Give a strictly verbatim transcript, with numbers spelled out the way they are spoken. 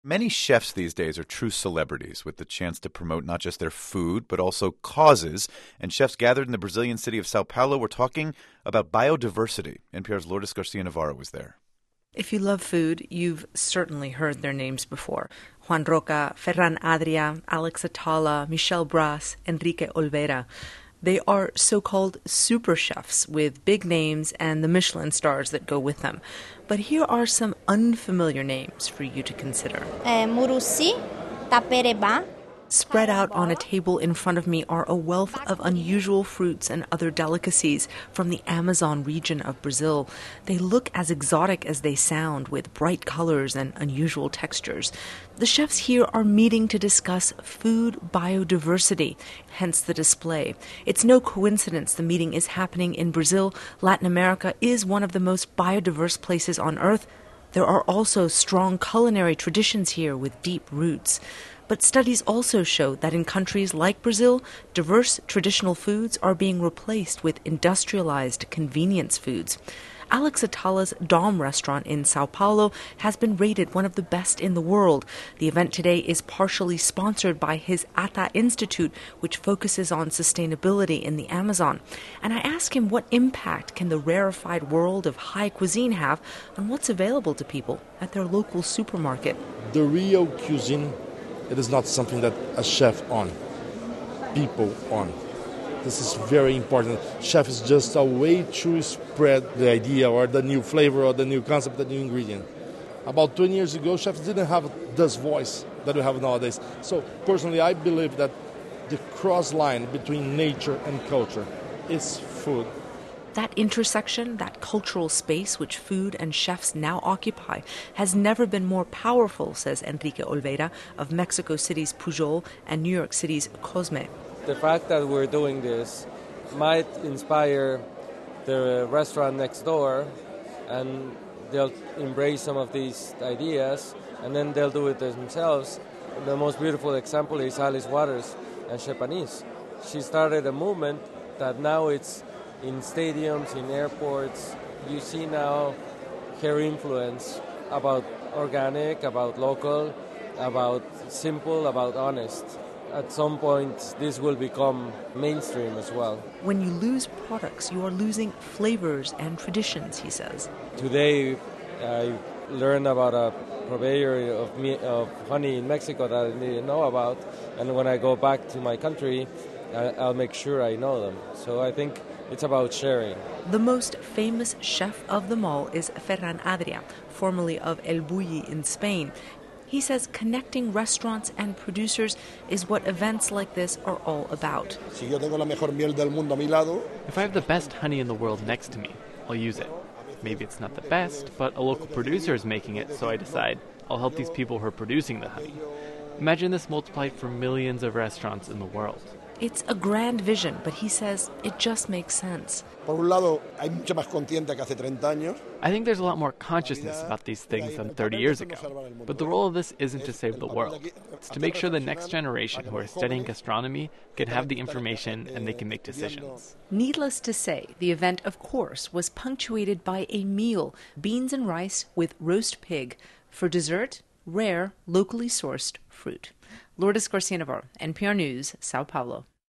Many chefs these days are true celebrities with the chance to promote not just their food, but also causes. And chefs gathered in the Brazilian city of Sao Paulo were talking about biodiversity. N P R's Lourdes Garcia-Navarro was there. If you love food, you've certainly heard their names before. Juan Roca, Ferran Adria, Alex Atala, Michel Bras, Enrique Olvera. They are so-called super chefs with big names and the Michelin stars that go with them. But here are some unfamiliar names for you to consider. Uh, Muruci, Tapereba. Spread out on a table in front of me are a wealth of unusual fruits and other delicacies from the Amazon region of Brazil. They look as exotic as they sound, with bright colors and unusual textures. The chefs here are meeting to discuss food biodiversity, hence the display. It's no coincidence the meeting is happening in Brazil. Latin America is one of the most biodiverse places on earth. There are also strong culinary traditions here with deep roots. But studies also show that in countries like Brazil, diverse traditional foods are being replaced with industrialized convenience foods. Alex Atala's Dom restaurant in Sao Paulo has been rated one of the best in the world. The event today is partially sponsored by his Ata Institute, which focuses on sustainability in the Amazon. And I ask him what impact can the rarefied world of high cuisine have on what's available to people at their local supermarket. The real cuisine, it is not something that a chef on, people on. This is very important. Chef is just a way to spread the idea or the new flavor or the new concept, the new ingredient. About twenty years ago, chefs didn't have this voice that we have nowadays. So personally, I believe that the cross line between nature and culture is food. That intersection, that cultural space which food and chefs now occupy, has never been more powerful, says Enrique Olvera of Mexico City's Pujol and New York City's Cosme. The fact that we're doing this might inspire the restaurant next door, and they'll embrace some of these ideas, and then they'll do it themselves. The most beautiful example is Alice Waters and Chef Anise. She started a movement that now it's in stadiums, in airports. You see now her influence about organic, about local, about simple, about honest. At some point, this will become mainstream as well. When you lose products, you are losing flavors and traditions, he says. Today, I learned about a purveyor of, me- of honey in Mexico that I didn't know about, and when I go back to my country, I'll make sure I know them. So I think it's about sharing. The most famous chef of them all is Ferran Adria, formerly of El Bulli in Spain. He says connecting restaurants and producers is what events like this are all about. If I have the best honey in the world next to me, I'll use it. Maybe it's not the best, but a local producer is making it, so I decide I'll help these people who are producing the honey. Imagine this multiplied for millions of restaurants in the world. It's a grand vision, but he says it just makes sense. I think there's a lot more consciousness about these things than thirty years ago. But the role of this isn't to save the world. It's to make sure the next generation who are studying gastronomy can have the information and they can make decisions. Needless to say, the event, of course, was punctuated by a meal, beans and rice with roast pig. For dessert, rare, locally sourced fruit. Lourdes Garcia-Navarro, N P R News, Sao Paulo.